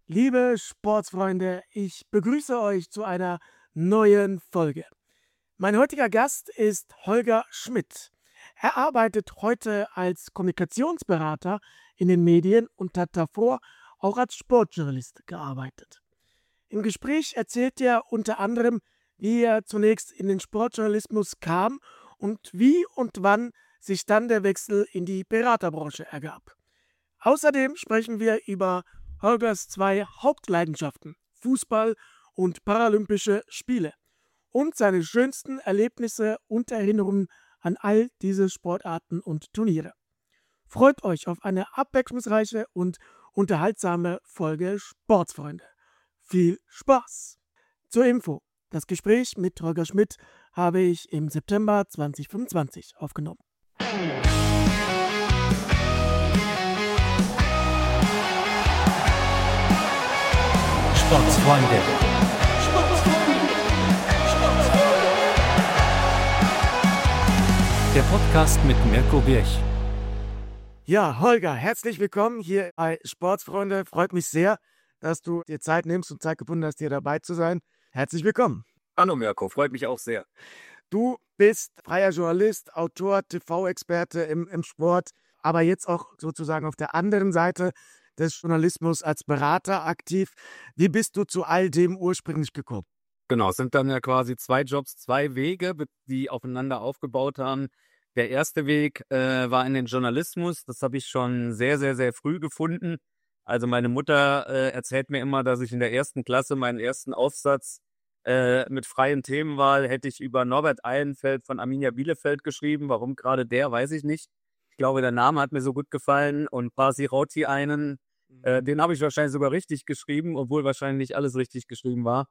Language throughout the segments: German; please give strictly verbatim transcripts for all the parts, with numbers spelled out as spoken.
Liebe Sportsfreunde, ich begrüße euch zu einer neuen Folge. Mein heutiger Gast ist Holger Schmidt. Er arbeitet heute als Kommunikationsberater in den Medien und hat davor auch als Sportjournalist gearbeitet. Im Gespräch erzählt er unter anderem, wie er zunächst in den Sportjournalismus kam und wie und wann sich dann der Wechsel in die Beraterbranche ergab. Außerdem sprechen wir über Holgers zwei Hauptleidenschaften, Fußball und Paralympische Spiele, und seine schönsten Erlebnisse und Erinnerungen an all diese Sportarten und Turniere. Freut euch auf eine abwechslungsreiche und unterhaltsame Folge Sportsfreunde. Viel Spaß! Zur Info: Das Gespräch mit Holger Schmidt habe ich im September zweitausendfünfundzwanzig aufgenommen. Sportsfreunde. Der Podcast mit Mirko Birch. Ja, Holger, herzlich willkommen hier bei Sportsfreunde. Freut mich sehr, dass du dir Zeit nimmst und Zeit gefunden hast, hier dabei zu sein. Herzlich willkommen. Hallo Mirko, freut mich auch sehr. Du bist freier Journalist, Autor, T V-Experte im, im Sport, aber jetzt auch sozusagen auf der anderen Seite des Journalismus als Berater aktiv. Wie bist du zu all dem ursprünglich gekommen? Genau, es sind dann ja quasi zwei Jobs, zwei Wege, die aufeinander aufgebaut haben. Der erste Weg äh, war in den Journalismus. Das habe ich schon sehr, sehr, sehr früh gefunden. Also meine Mutter äh, erzählt mir immer, dass ich in der ersten Klasse meinen ersten Aufsatz äh, mit freien Themenwahl hätte ich über Norbert Eilenfeld von Arminia Bielefeld geschrieben. Warum gerade der, weiß ich nicht. Ich glaube, der Name hat mir so gut gefallen und Pasi Rauti einen, äh, den habe ich wahrscheinlich sogar richtig geschrieben, obwohl wahrscheinlich nicht alles richtig geschrieben war.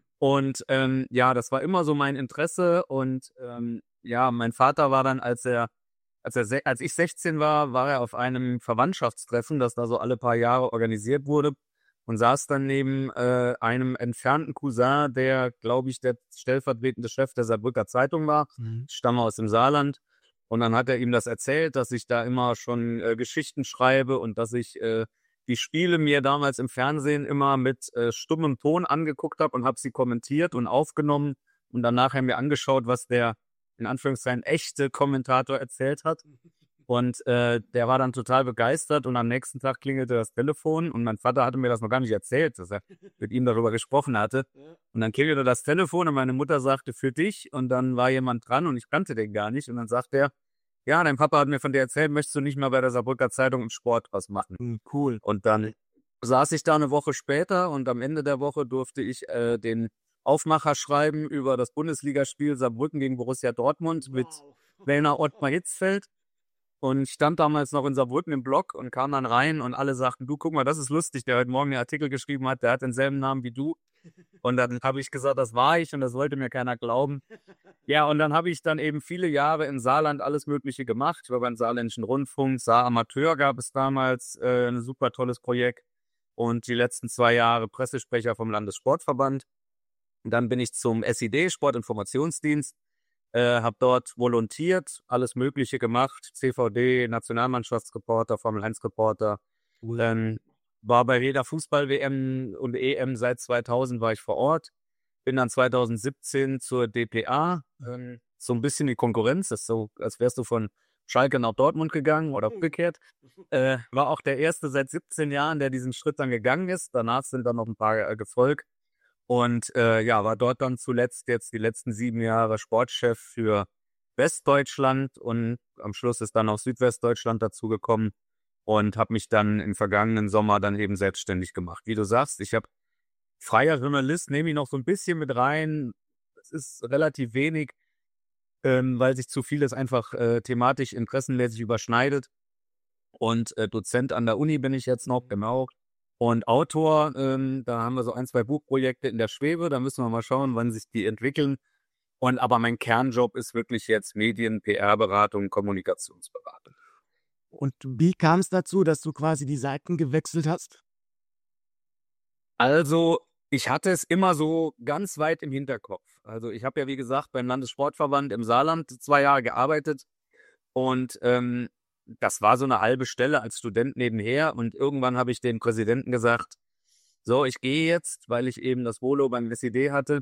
Und ähm, ja, das war immer so mein Interesse und ähm, ja, mein Vater war dann, als er, als er, se- als ich sechzehn war, war er auf einem Verwandtschaftstreffen, das da so alle paar Jahre organisiert wurde und saß dann neben äh, einem entfernten Cousin, der, glaube ich, der stellvertretende Chef der Saarbrücker Zeitung war. Mhm. Ich stamme aus dem Saarland. Und dann hat er ihm das erzählt, dass ich da immer schon äh, Geschichten schreibe und dass ich äh, die Spiele mir damals im Fernsehen immer mit äh, stummem Ton angeguckt habe und habe sie kommentiert und aufgenommen und dann nachher mir angeschaut, was der in Anführungszeichen echte Kommentator erzählt hat. Und äh, der war dann total begeistert und am nächsten Tag klingelte das Telefon und mein Vater hatte mir das noch gar nicht erzählt, dass er mit ihm darüber gesprochen hatte. Und dann klingelte das Telefon und meine Mutter sagte, für dich. Und dann war jemand dran und ich kannte den gar nicht. Und dann sagt er, ja, dein Papa hat mir von dir erzählt, möchtest du nicht mal bei der Saarbrücker Zeitung im Sport was machen? Mhm, cool. Und dann saß ich da eine Woche später und am Ende der Woche durfte ich äh, den Aufmacher schreiben über das Bundesligaspiel Saarbrücken gegen Borussia Dortmund mit Wellner Ottmar Hitzfeld. Und ich stand damals noch in Saarbrücken im Blog und kam dann rein und alle sagten, du, guck mal, das ist lustig, der heute Morgen den Artikel geschrieben hat, der hat denselben Namen wie du. Und dann habe ich gesagt, das war ich und das wollte mir keiner glauben. Ja, und dann habe ich dann eben viele Jahre im Saarland alles Mögliche gemacht. Ich war beim Saarländischen Rundfunk, Saar Amateur gab es damals, äh, ein super tolles Projekt. Und die letzten zwei Jahre Pressesprecher vom Landessportverband. Und dann bin ich zum S I D, Sportinformationsdienst, äh, habe dort volontiert, alles Mögliche gemacht, C V D, Nationalmannschaftsreporter, Formel eins Reporter, dann war bei jeder Fußball-W M und E M seit zweitausend war ich vor Ort, bin dann zweitausendsiebzehn zur D P A, ähm, so ein bisschen die Konkurrenz, das ist so, als wärst du von Schalke nach Dortmund gegangen oder umgekehrt. Äh, war auch der erste seit siebzehn Jahren, der diesen Schritt dann gegangen ist. Danach sind dann noch ein paar äh, gefolgt. Und äh, ja, war dort dann zuletzt jetzt die letzten sieben Jahre Sportchef für Westdeutschland und am Schluss ist dann auch Südwestdeutschland dazugekommen und habe mich dann im vergangenen Sommer dann eben selbstständig gemacht. Wie du sagst, ich habe freier Journalist, nehme ich noch so ein bisschen mit rein. Es ist relativ wenig, ähm, weil sich zu vieles einfach äh, thematisch interessenmäßig überschneidet. Und äh, Dozent an der Uni bin ich jetzt noch, genau. Und Autor, ähm, da haben wir so ein, zwei Buchprojekte in der Schwebe, da müssen wir mal schauen, wann sich die entwickeln. Und aber mein Kernjob ist wirklich jetzt Medien, P R-Beratung, Kommunikationsberatung. Und wie kam es dazu, dass du quasi die Seiten gewechselt hast? Also, ich hatte es immer so ganz weit im Hinterkopf. Also, ich habe ja, wie gesagt, beim Landessportverband im Saarland zwei Jahre gearbeitet und ähm, das war so eine halbe Stelle als Student nebenher und irgendwann habe ich dem Präsidenten gesagt, so, ich gehe jetzt, weil ich eben das Volo beim S E D hatte.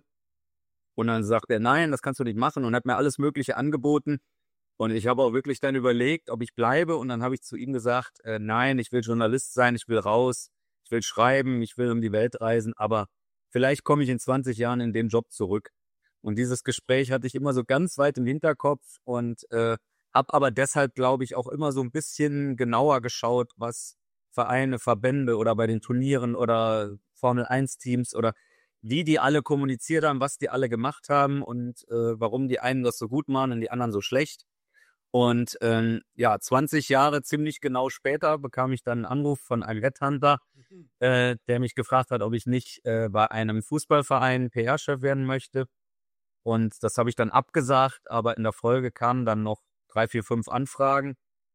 Und dann sagt er, nein, das kannst du nicht machen und hat mir alles Mögliche angeboten. Und ich habe auch wirklich dann überlegt, ob ich bleibe. Und dann habe ich zu ihm gesagt, äh, nein, ich will Journalist sein, ich will raus, ich will schreiben, ich will um die Welt reisen, aber vielleicht komme ich in zwanzig Jahren in den Job zurück. Und dieses Gespräch hatte ich immer so ganz weit im Hinterkopf und äh, habe aber deshalb, glaube ich, auch immer so ein bisschen genauer geschaut, was Vereine, Verbände oder bei den Turnieren oder Formel eins Teams oder wie die alle kommuniziert haben, was die alle gemacht haben und äh, warum die einen das so gut machen und die anderen so schlecht. Und ähm, ja, zwanzig Jahre ziemlich genau später bekam ich dann einen Anruf von einem Headhunter, äh, der mich gefragt hat, ob ich nicht äh, bei einem Fußballverein P R-Chef werden möchte. Und das habe ich dann abgesagt, aber in der Folge kamen dann noch drei, vier, fünf Anfragen.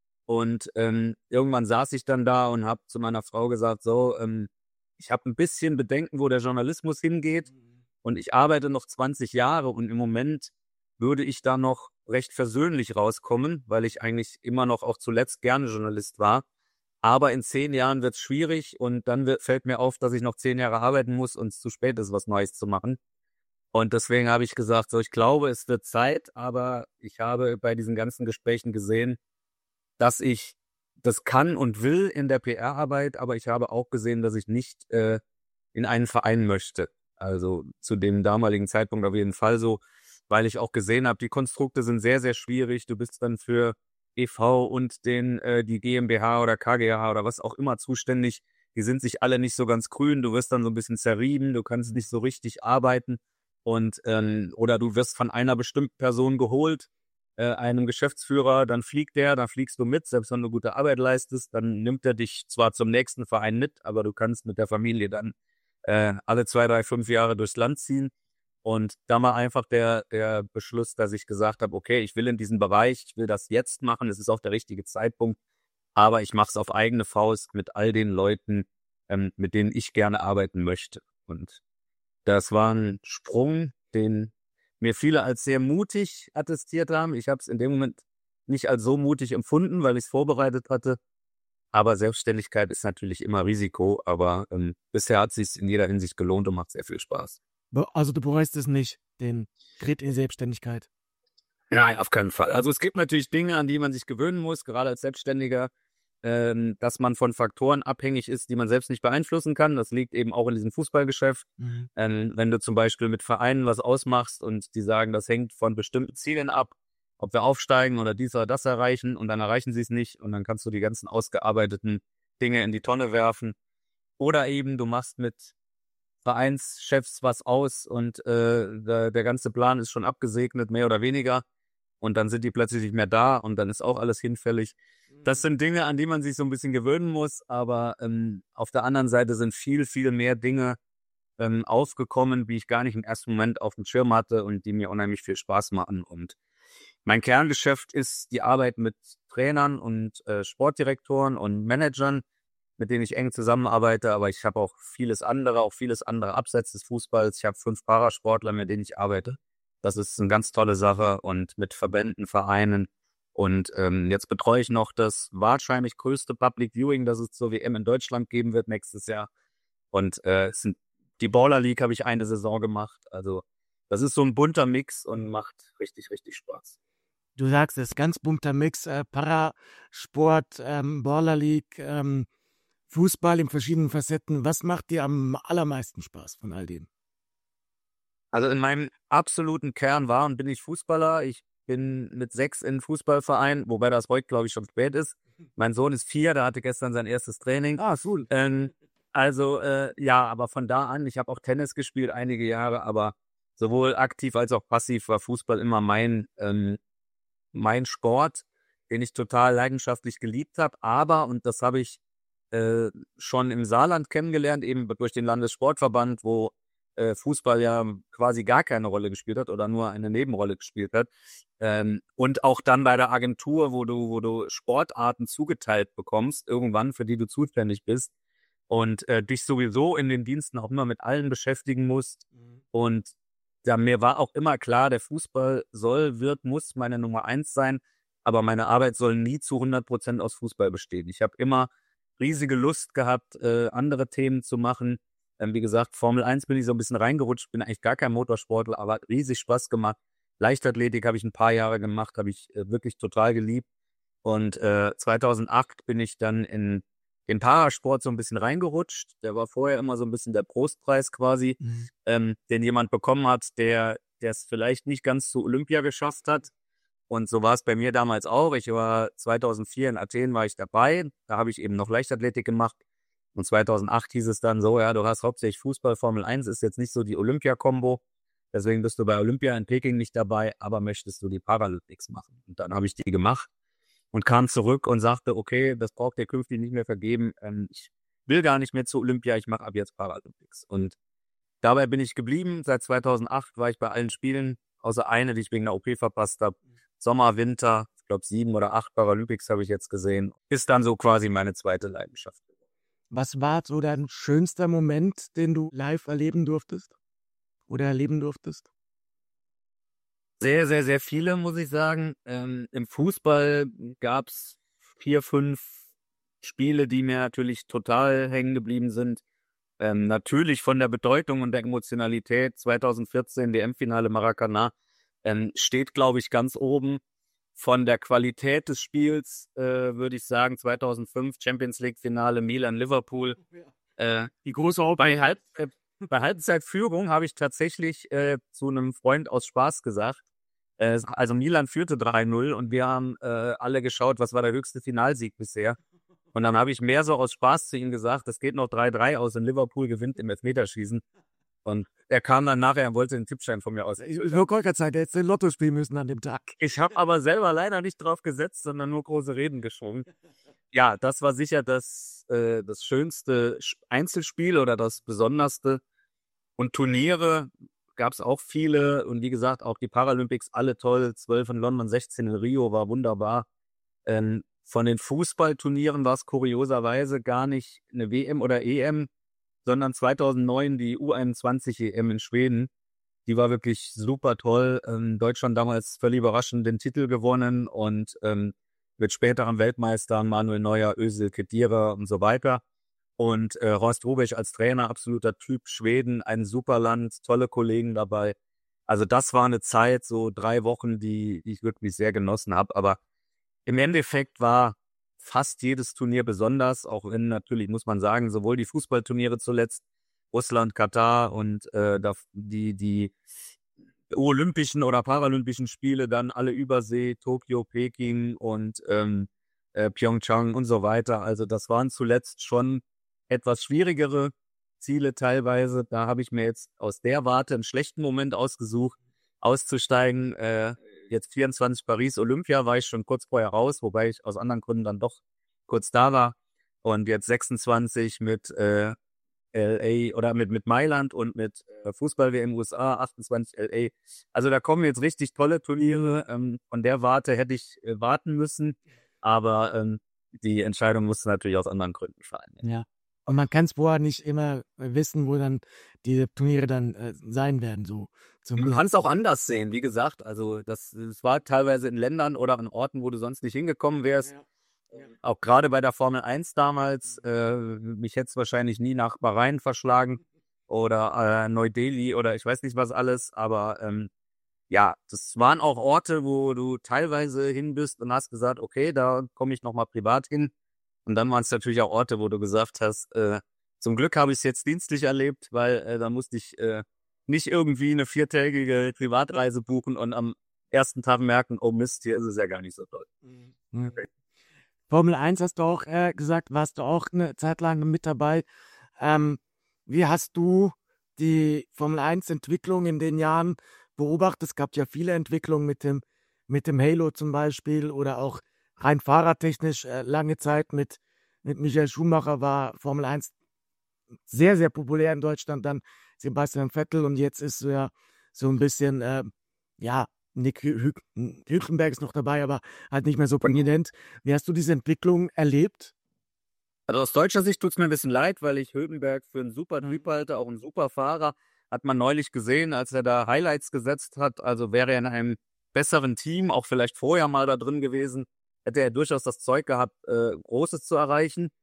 Und ähm, irgendwann saß ich dann da und habe zu meiner Frau gesagt, so, ähm, ich habe ein bisschen Bedenken, wo der Journalismus hingeht. Und ich arbeite noch zwanzig Jahre und im Moment würde ich da noch recht versöhnlich rauskommen, weil ich eigentlich immer noch auch zuletzt gerne Journalist war. Aber in zehn Jahren wird es schwierig und dann wird, fällt mir auf, dass ich noch zehn Jahre arbeiten muss und es zu spät ist, was Neues zu machen. Und deswegen habe ich gesagt, so, ich glaube, es wird Zeit, aber ich habe bei diesen ganzen Gesprächen gesehen, dass ich das kann und will in der P R-Arbeit, aber ich habe auch gesehen, dass ich nicht äh, in einen Verein möchte. Also zu dem damaligen Zeitpunkt auf jeden Fall so, weil ich auch gesehen habe, die Konstrukte sind sehr, sehr schwierig. Du bist dann für E V und den äh, die GmbH oder K G H oder was auch immer zuständig. Die sind sich alle nicht so ganz grün. Du wirst dann so ein bisschen zerrieben. Du kannst nicht so richtig arbeiten. Und ähm, oder du wirst von einer bestimmten Person geholt, äh, einem Geschäftsführer, dann fliegt der, dann fliegst du mit, selbst wenn du gute Arbeit leistest, dann nimmt er dich zwar zum nächsten Verein mit, aber du kannst mit der Familie dann äh, alle zwei, drei, fünf Jahre durchs Land ziehen. Und da war einfach der, der Beschluss, dass ich gesagt habe, okay, ich will in diesen Bereich, ich will das jetzt machen, es ist auch der richtige Zeitpunkt, aber ich mache es auf eigene Faust mit all den Leuten, ähm, mit denen ich gerne arbeiten möchte. Und das war ein Sprung, den mir viele als sehr mutig attestiert haben. Ich habe es in dem Moment nicht als so mutig empfunden, weil ich es vorbereitet hatte. Aber Selbstständigkeit ist natürlich immer Risiko. Aber ähm, bisher hat es sich in jeder Hinsicht gelohnt und macht sehr viel Spaß. Also du bereust es nicht, den Schritt in die Selbstständigkeit? Nein, auf keinen Fall. Also es gibt natürlich Dinge, an die man sich gewöhnen muss, gerade als Selbstständiger, ähm, dass man von Faktoren abhängig ist, die man selbst nicht beeinflussen kann. Das liegt eben auch in diesem Fußballgeschäft. Mhm. Ähm, wenn du zum Beispiel mit Vereinen was ausmachst und die sagen, das hängt von bestimmten Zielen ab, ob wir aufsteigen oder dies oder das erreichen und dann erreichen sie es nicht und dann kannst du die ganzen ausgearbeiteten Dinge in die Tonne werfen. Oder eben du machst mit Vereinschefs was aus und äh, der, der ganze Plan ist schon abgesegnet, mehr oder weniger. Und dann sind die plötzlich nicht mehr da und dann ist auch alles hinfällig. Das sind Dinge, an die man sich so ein bisschen gewöhnen muss, aber ähm, auf der anderen Seite sind viel, viel mehr Dinge ähm, aufgekommen, wie ich gar nicht im ersten Moment auf dem Schirm hatte und die mir unheimlich viel Spaß machen. Und mein Kerngeschäft ist die Arbeit mit Trainern und äh, Sportdirektoren und Managern, mit denen ich eng zusammenarbeite, aber ich habe auch vieles andere, auch vieles andere abseits des Fußballs. Ich habe fünf Parasportler, mit denen ich arbeite. Das ist eine ganz tolle Sache und mit Verbänden, Vereinen. Und ähm, jetzt betreue ich noch das wahrscheinlich größte Public Viewing, das es zur W M in Deutschland geben wird nächstes Jahr. Und äh, es sind, die Baller League habe ich eine Saison gemacht. Also das ist so ein bunter Mix und macht richtig, richtig Spaß. Du sagst es, ganz bunter Mix, äh, Parasport, ähm, Baller League, ähm, Fußball in verschiedenen Facetten. Was macht dir am allermeisten Spaß von all dem? Also in meinem absoluten Kern war und bin ich Fußballer. Ich bin mit sechs in Fußballverein, wobei das heute, glaube ich, schon spät ist. Mein Sohn ist vier, der hatte gestern sein erstes Training. Ah, cool. Ähm, also äh, ja, aber von da an, ich habe auch Tennis gespielt einige Jahre, aber sowohl aktiv als auch passiv war Fußball immer mein, ähm, mein Sport, den ich total leidenschaftlich geliebt habe. Aber, und das habe ich äh, schon im Saarland kennengelernt, eben durch den Landessportverband, wo äh, Fußball ja quasi gar keine Rolle gespielt hat oder nur eine Nebenrolle gespielt hat. Ähm, und auch dann bei der Agentur, wo du, wo du Sportarten zugeteilt bekommst, irgendwann, für die du zuständig bist und äh, dich sowieso in den Diensten auch immer mit allen beschäftigen musst. Mhm. Und ja, mir war auch immer klar, der Fußball soll, wird, muss meine Nummer eins sein, aber meine Arbeit soll nie zu hundert Prozent aus Fußball bestehen. Ich habe immer riesige Lust gehabt, äh, andere Themen zu machen. Ähm, wie gesagt, Formel eins bin ich so ein bisschen reingerutscht, bin eigentlich gar kein Motorsportler, aber hat riesig Spaß gemacht. Leichtathletik habe ich ein paar Jahre gemacht, habe ich äh, wirklich total geliebt. Und äh, zweitausendacht bin ich dann in den Parasport so ein bisschen reingerutscht. Der war vorher immer so ein bisschen der Prostpreis quasi, Mhm. ähm, den jemand bekommen hat, der der es vielleicht nicht ganz zu Olympia geschafft hat. Und so war es bei mir damals auch. Ich war zweitausendvier in Athen war ich dabei. Da habe ich eben noch Leichtathletik gemacht. Und zweitausendacht hieß es dann so, ja, du hast hauptsächlich Fußball, Formel eins ist jetzt nicht so die Olympia-Kombo. Deswegen bist du bei Olympia in Peking nicht dabei, aber möchtest du die Paralympics machen? Und dann habe ich die gemacht und kam zurück und sagte, okay, das braucht ihr künftig nicht mehr vergeben. Ähm, ich will gar nicht mehr zu Olympia, ich mache ab jetzt Paralympics. Und dabei bin ich geblieben. Seit zweitausendacht war ich bei allen Spielen, außer eine, die ich wegen der O P verpasst habe. Sommer, Winter, ich glaube sieben oder acht Paralympics habe ich jetzt gesehen. Ist dann so quasi meine zweite Leidenschaft. Was war so dein schönster Moment, den du live erleben durftest oder erleben durftest? Sehr, sehr, sehr viele, muss ich sagen. Ähm, im Fußball gab es vier, fünf Spiele, die mir natürlich total hängen geblieben sind. Ähm, natürlich von der Bedeutung und der Emotionalität. zweitausendvierzehn W M-Finale Maracanã ähm, steht, glaube ich, ganz oben. Von der Qualität des Spiels äh, würde ich sagen, zweitausendfünf Champions League-Finale Milan-Liverpool. Äh, die große bei, Halb äh, bei Halbzeitführung habe ich tatsächlich äh, zu einem Freund aus Spaß gesagt, äh, also Milan führte drei null und wir haben äh, alle geschaut, was war der höchste Finalsieg bisher. Und dann habe ich mehr so aus Spaß zu ihm gesagt, es geht noch drei drei aus und Liverpool gewinnt im Elfmeterschießen. Und er kam dann nachher und wollte den Tippschein von mir aus. Ich ich wollte gerade sagen, der hätte den Lotto spielen müssen an dem Tag. Ich habe aber selber leider nicht drauf gesetzt, sondern nur große Reden geschwungen. Ja, das war sicher das, äh, das schönste Sch- Einzelspiel oder das besonderste. Und Turniere gab es auch viele. Und wie gesagt, auch die Paralympics, alle toll. zwölf in London, sechzehn in Rio, war wunderbar. Ähm, von den Fußballturnieren war es kurioserweise gar nicht eine W M oder E M, sondern zweitausendneun die U einundzwanzig E M in Schweden. Die war wirklich super toll. Ähm, Deutschland damals völlig überraschend den Titel gewonnen und ähm, mit späteren Weltmeistern Manuel Neuer, Özil, Khedira und so weiter. Und äh, Horst Rubesch als Trainer, absoluter Typ, Schweden, ein super Land, tolle Kollegen dabei. Also das war eine Zeit, so drei Wochen, die, die ich wirklich sehr genossen habe. Aber im Endeffekt war fast jedes Turnier besonders, auch wenn natürlich, muss man sagen, sowohl die Fußballturniere zuletzt, Russland, Katar und äh, da- die, die Olympischen oder Paralympischen Spiele, dann alle Übersee, Tokio, Peking und ähm, äh, Pyeongchang und so weiter. Also das waren zuletzt schon etwas schwierigere Ziele teilweise. Da habe ich mir jetzt aus der Warte einen schlechten Moment ausgesucht, auszusteigen. Äh, jetzt vierundzwanzig Paris Olympia war ich schon kurz vorher raus, wobei ich aus anderen Gründen dann doch kurz da war. Und jetzt sechsundzwanzig mit äh, L A oder mit, mit Mailand und mit äh, Fußball-W M U S A, achtundzwanzig L A. Also da kommen jetzt richtig tolle Turniere. Ähm, von der Warte hätte ich äh, warten müssen, aber ähm, die Entscheidung musste natürlich aus anderen Gründen fallen. Ja. Und man kann es vorher nicht immer wissen, wo dann die Turniere dann äh, sein werden. So zum Man kann es auch anders sehen, wie gesagt. Also das, das war teilweise in Ländern oder an Orten, wo du sonst nicht hingekommen wärst. Ja. Ja. Auch gerade bei der Formel eins damals, äh, mich hätte es wahrscheinlich nie nach Bahrain verschlagen oder äh, Neu-Delhi oder ich weiß nicht was alles, aber ähm, ja, das waren auch Orte, wo du teilweise hin bist und hast gesagt, okay, da komme ich nochmal privat hin. Und dann waren es natürlich auch Orte, wo du gesagt hast, äh, zum Glück habe ich es jetzt dienstlich erlebt, weil äh, da musste ich äh, nicht irgendwie eine viertägige Privatreise buchen und am ersten Tag merken, oh Mist, hier ist es ja gar nicht so toll. Mhm. Formel eins hast du auch äh, gesagt, warst du auch eine Zeit lang mit dabei. Ähm, wie hast du die Formel eins Entwicklung in den Jahren beobachtet? Es gab ja viele Entwicklungen mit dem, mit dem Halo zum Beispiel oder auch rein fahrertechnisch äh, lange Zeit mit, mit Michael Schumacher war Formel eins sehr, sehr populär in Deutschland, dann Sebastian Vettel und jetzt ist so ja so ein bisschen, äh, ja, Nick Hü Hü Hülkenberg ist noch dabei, aber halt nicht mehr so prominent. Wie hast du diese Entwicklung erlebt? Also aus deutscher Sicht tut es mir ein bisschen leid, weil ich Hülkenberg für einen super Typ halte, auch ein super Fahrer. Hat man neulich gesehen, als er da Highlights gesetzt hat. Also wäre er in einem besseren Team, auch vielleicht vorher mal da drin gewesen, hätte er durchaus das Zeug gehabt, äh, Großes zu erreichen.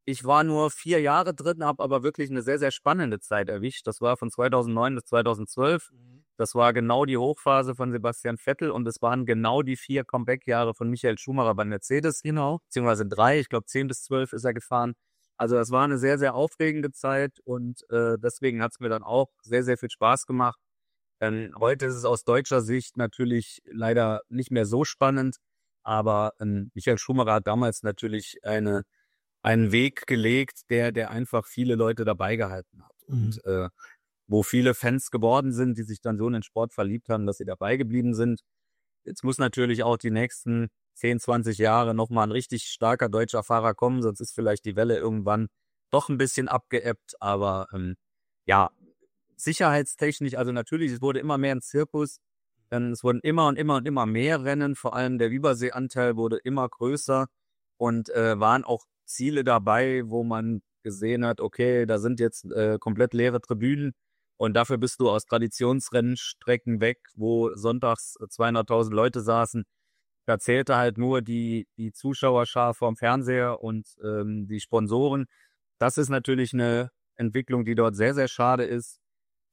Ich war nur vier Jahre drin, habe aber wirklich eine sehr, sehr spannende Zeit erwischt. Das war von zweitausendneun bis zweitausendzwölf. Das war genau die Hochphase von Sebastian Vettel und es waren genau die vier Comeback-Jahre von Michael Schumacher bei Mercedes. Genau. Beziehungsweise drei, ich glaube zehn bis zwölf ist er gefahren. Also das war eine sehr, sehr aufregende Zeit und äh, deswegen hat es mir dann auch sehr, sehr viel Spaß gemacht. Ähm, heute ist es aus deutscher Sicht natürlich leider nicht mehr so spannend, aber ähm, Michael Schumacher hat damals natürlich eine einen Weg gelegt, der der einfach viele Leute dabei gehalten hat. Mhm. Und äh, wo viele Fans geworden sind, die sich dann so in den Sport verliebt haben, dass sie dabei geblieben sind. Jetzt muss natürlich auch die nächsten zehn, zwanzig Jahre nochmal ein richtig starker deutscher Fahrer kommen, sonst ist vielleicht die Welle irgendwann doch ein bisschen abgeebbt. Aber ähm, ja, sicherheitstechnisch, also natürlich, es wurde immer mehr ein Zirkus. Ähm, es wurden immer und immer und immer mehr Rennen, vor allem der Überseeanteil wurde immer größer und äh, waren auch Ziele dabei, wo man gesehen hat, okay, da sind jetzt äh, komplett leere Tribünen und dafür bist du aus Traditionsrennstrecken weg, wo sonntags zweihunderttausend Leute saßen. Da zählte halt nur die, die Zuschauerschar vorm Fernseher und ähm, die Sponsoren. Das ist natürlich eine Entwicklung, die dort sehr, sehr schade ist.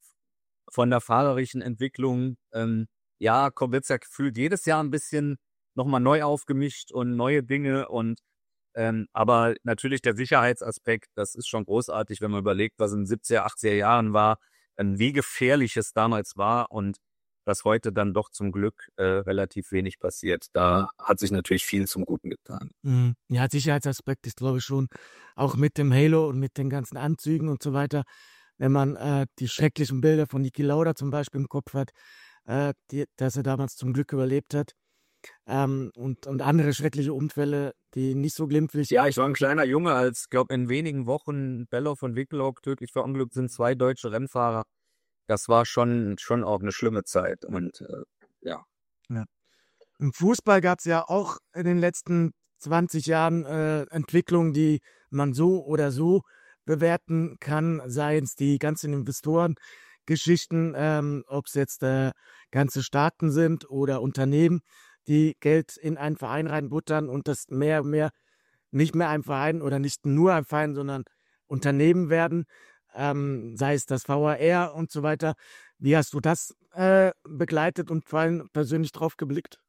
Von der fahrerischen Entwicklung, ähm, ja, kommt jetzt ja gefühlt jedes Jahr ein bisschen nochmal neu aufgemischt und neue Dinge und ähm, aber natürlich der Sicherheitsaspekt, das ist schon großartig, wenn man überlegt, was in den siebziger, achtziger Jahren war, ähm, wie gefährlich es damals war und was heute dann doch zum Glück äh, relativ wenig passiert. Da hat sich natürlich viel zum Guten getan. Mhm. Ja, Sicherheitsaspekt ist, glaube ich, schon auch mit dem Halo und mit den ganzen Anzügen und so weiter. Wenn man äh, die schrecklichen Bilder von Niki Lauda zum Beispiel im Kopf hat, äh, die, dass er damals zum Glück überlebt hat. Ähm, und, und andere schreckliche Unfälle, die nicht so glimpflich. Ja, ich war ein kleiner Junge, als, ich glaube, in wenigen Wochen Bellof und Wickelhock tödlich verunglückt sind, zwei deutsche Rennfahrer. Das war schon, schon auch eine schlimme Zeit. Und äh, ja. Ja. Im Fußball gab es ja auch in den letzten zwanzig Jahren äh, Entwicklungen, die man so oder so bewerten kann, seien es die ganzen Investorengeschichten, ähm, ob es jetzt äh, ganze Staaten sind oder Unternehmen, die Geld in einen Verein reinbuttern und das mehr und mehr nicht mehr ein Verein oder nicht nur ein Verein, sondern Unternehmen werden, ähm, sei es das V R R und so weiter. Wie hast du das äh, begleitet und vor allem persönlich drauf geblickt?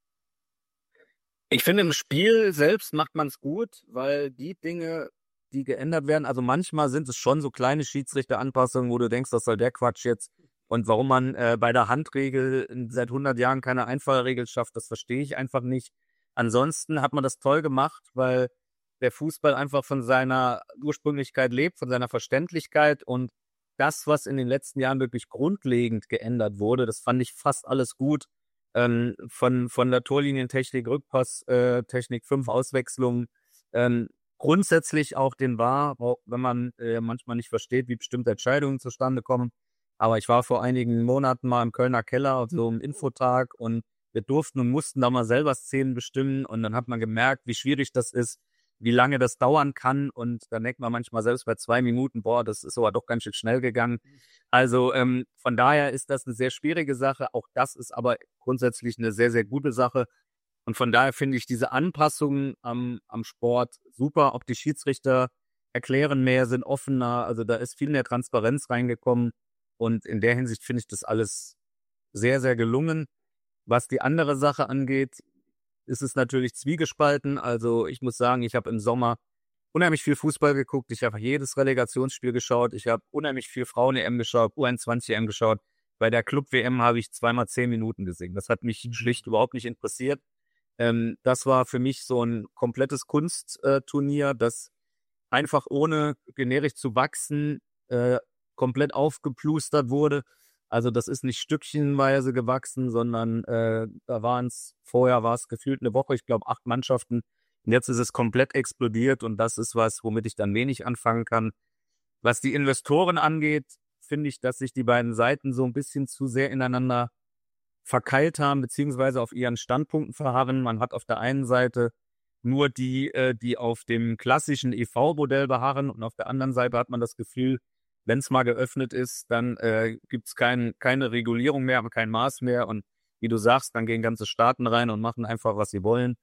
Ich finde, im Spiel selbst macht man es gut, weil die Dinge, die geändert werden, also manchmal sind es schon so kleine Schiedsrichteranpassungen, wo du denkst, das soll der Quatsch jetzt. Und warum man äh, bei der Handregel seit hundert Jahren keine Einfallregel schafft, das verstehe ich einfach nicht. Ansonsten hat man das toll gemacht, weil der Fußball einfach von seiner Ursprünglichkeit lebt, von seiner Verständlichkeit und das, was in den letzten Jahren wirklich grundlegend geändert wurde, das fand ich fast alles gut. Ähm, von, von der Torlinientechnik, Rückpasstechnik, fünf Auswechslungen, ähm, grundsätzlich auch den V A R, auch wenn man äh, manchmal nicht versteht, wie bestimmte Entscheidungen zustande kommen. Aber ich war vor einigen Monaten mal im Kölner Keller auf so einem Infotag und wir durften und mussten da mal selber Szenen bestimmen und dann hat man gemerkt, wie schwierig das ist, wie lange das dauern kann und dann denkt man manchmal selbst bei zwei Minuten, boah, das ist aber doch ganz schön schnell gegangen. Also ähm, von daher ist das eine sehr schwierige Sache, auch das ist aber grundsätzlich eine sehr, sehr gute Sache und von daher finde ich diese Anpassungen am, am Sport super, auch die Schiedsrichter erklären mehr, sind offener, also da ist viel mehr Transparenz reingekommen und in der Hinsicht finde ich das alles sehr, sehr gelungen. Was die andere Sache angeht, ist es natürlich zwiegespalten. Also ich muss sagen, ich habe im Sommer unheimlich viel Fußball geguckt. Ich habe jedes Relegationsspiel geschaut. Ich habe unheimlich viel Frauen-E M geschaut, U einundzwanzig-E M geschaut. Bei der Club-W M habe ich zweimal zehn Minuten gesehen. Das hat mich schlicht überhaupt nicht interessiert. Ähm, das war für mich so ein komplettes Kunstturnier, das einfach ohne generisch zu wachsen äh, komplett aufgeplustert wurde. Also das ist nicht stückchenweise gewachsen, sondern äh, da waren es, vorher war es gefühlt eine Woche, ich glaube acht Mannschaften. Und jetzt ist es komplett explodiert und das ist was, womit ich dann wenig anfangen kann. Was die Investoren angeht, finde ich, dass sich die beiden Seiten so ein bisschen zu sehr ineinander verkeilt haben, beziehungsweise auf ihren Standpunkten verharren. Man hat auf der einen Seite nur die, äh, die auf dem klassischen E V-Modell beharren und auf der anderen Seite hat man das Gefühl, wenn es mal geöffnet ist, dann äh, gibt es kein, keine Regulierung mehr, kein Maß mehr und wie du sagst, dann gehen ganze Staaten rein und machen einfach, was sie wollen.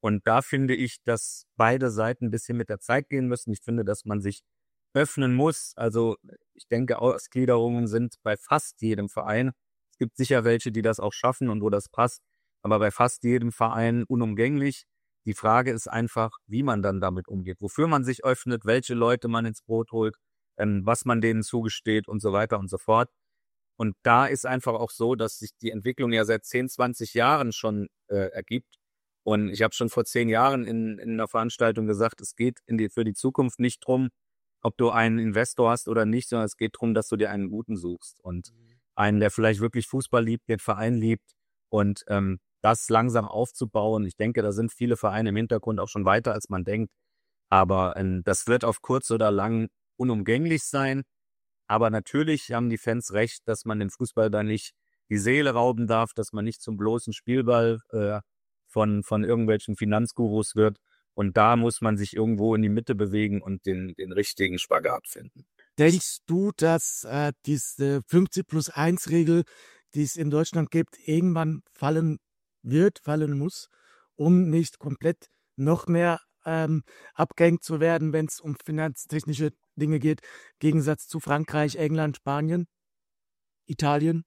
Und da finde ich, dass beide Seiten ein bisschen mit der Zeit gehen müssen. Ich finde, dass man sich öffnen muss. Also ich denke, Ausgliederungen sind bei fast jedem Verein. Es gibt sicher welche, die das auch schaffen und wo das passt, aber bei fast jedem Verein unumgänglich. Die Frage ist einfach, wie man dann damit umgeht, wofür man sich öffnet, welche Leute man ins Boot holt, ähm, was man denen zugesteht und so weiter und so fort. Und da ist einfach auch so, dass sich die Entwicklung ja seit zehn, zwanzig Jahren schon äh, ergibt. Und ich habe schon vor zehn Jahren in, in einer Veranstaltung gesagt, es geht in die, für die Zukunft nicht drum, ob du einen Investor hast oder nicht, sondern es geht darum, dass du dir einen guten suchst und einen, der vielleicht wirklich Fußball liebt, den Verein liebt und ähm, das langsam aufzubauen. Ich denke, da sind viele Vereine im Hintergrund auch schon weiter, als man denkt. Aber ähm, das wird auf kurz oder lang unumgänglich sein. Aber natürlich haben die Fans recht, dass man dem Fußball da nicht die Seele rauben darf, dass man nicht zum bloßen Spielball äh, von, von irgendwelchen Finanzgurus wird. Und da muss man sich irgendwo in die Mitte bewegen und den, den richtigen Spagat finden. Denkst du, dass äh, diese fünfzig plus eins Regel, die es in Deutschland gibt, irgendwann fallen wird, fallen muss, um nicht komplett noch mehr ähm, abgehängt zu werden, wenn es um finanztechnische Dinge geht, im Gegensatz zu Frankreich, England, Spanien, Italien?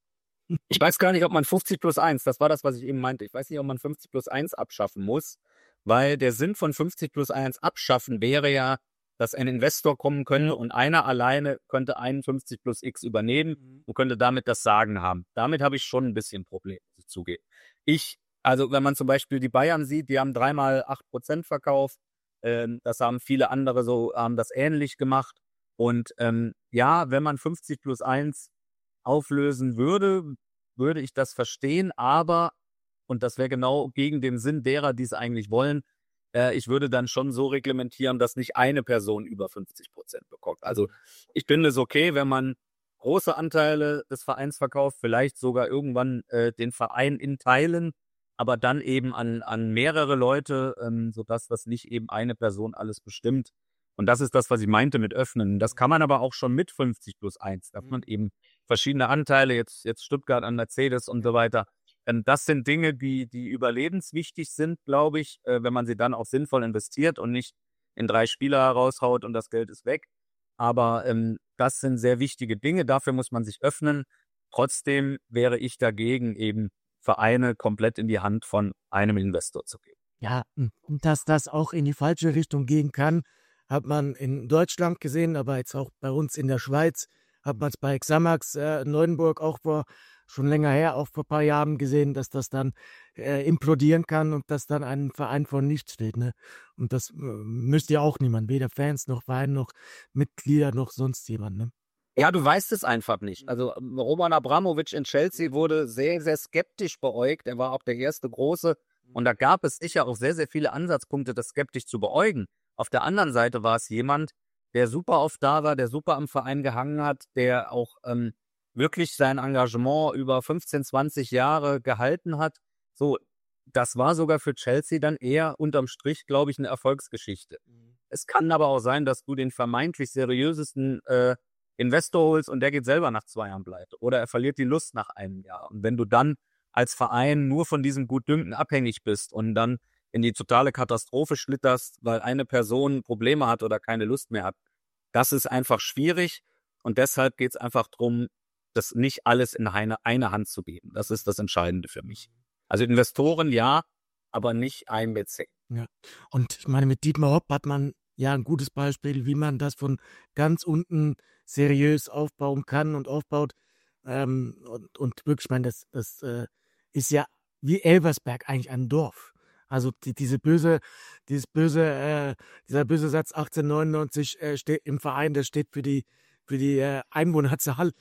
Ich weiß gar nicht, ob man fünfzig plus eins, das war das, was ich eben meinte, ich weiß nicht, ob man fünfzig plus eins abschaffen muss, weil der Sinn von fünfzig plus eins abschaffen wäre ja, dass ein Investor kommen könnte und einer alleine könnte einundfünfzig plus X übernehmen und könnte damit das Sagen haben. Damit habe ich schon ein bisschen Probleme, muss ich zugeben. Ich, also wenn man zum Beispiel die Bayern sieht, die haben dreimal acht Prozent verkauft, ähm, das haben viele andere so, haben das ähnlich gemacht. Und ähm, ja, wenn man fünfzig plus eins auflösen würde, würde ich das verstehen, aber, und das wäre genau gegen den Sinn derer, die es eigentlich wollen, äh, ich würde dann schon so reglementieren, dass nicht eine Person über fünfzig Prozent bekommt. Also ich finde es okay, wenn man große Anteile des Vereins verkauft, vielleicht sogar irgendwann äh, den Verein in Teilen, aber dann eben an, an mehrere Leute, ähm, sodass das nicht eben eine Person alles bestimmt. Und das ist das, was ich meinte mit öffnen. Das kann man aber auch schon mit fünfzig plus eins, dass man eben verschiedene Anteile, jetzt, jetzt Stuttgart an Mercedes und so weiter. Ähm, das sind Dinge, die, die überlebenswichtig sind, glaube ich, äh, wenn man sie dann auch sinnvoll investiert und nicht in drei Spieler raushaut und das Geld ist weg. Aber ähm, das sind sehr wichtige Dinge, dafür muss man sich öffnen. Trotzdem wäre ich dagegen, eben Vereine komplett in die Hand von einem Investor zu geben. Ja, und dass das auch in die falsche Richtung gehen kann, hat man in Deutschland gesehen, aber jetzt auch bei uns in der Schweiz, hat man es bei Xamax äh, Neuenburg auch vor, schon länger her, auch vor ein paar Jahren gesehen, dass das dann äh, implodieren kann und dass dann ein Verein vor nichts steht. Ne? Und das äh, müsste ja auch niemand, weder Fans noch Verein noch Mitglieder noch sonst jemand. Ne? Ja, du weißt es einfach nicht. Also Roman Abramovich in Chelsea wurde sehr, sehr skeptisch beäugt. Er war auch der erste Große. Und da gab es sicher auch sehr, sehr viele Ansatzpunkte, das skeptisch zu beäugen. Auf der anderen Seite war es jemand, der super oft da war, der super am Verein gehangen hat, der auch ähm, wirklich sein Engagement über fünfzehn, zwanzig Jahre gehalten hat. So, das war sogar für Chelsea dann eher unterm Strich, glaube ich, eine Erfolgsgeschichte. Mhm. Es kann aber auch sein, dass du den vermeintlich seriösesten äh, Investor holst und der geht selber nach zwei Jahren pleite. Oder er verliert die Lust nach einem Jahr. Und wenn du dann als Verein nur von diesem Gutdünken abhängig bist und dann in die totale Katastrophe schlitterst, weil eine Person Probleme hat oder keine Lust mehr hat, das ist einfach schwierig. Und deshalb geht es einfach darum, das nicht alles in eine, eine Hand zu geben. Das ist das Entscheidende für mich. Also Investoren ja, aber nicht ein B C. Ja. Und ich meine, mit Dietmar Hopp hat man ja ein gutes Beispiel, wie man das von ganz unten seriös aufbauen kann und aufbaut. Ähm, und, und wirklich, ich meine, das, das äh, ist ja wie Elversberg eigentlich ein Dorf. Also die, diese böse, dieses böse, äh, dieser böse Satz achtzehnhundertneunundneunzig äh, steht im Verein, der steht für die für die äh, Einwohnerzahl.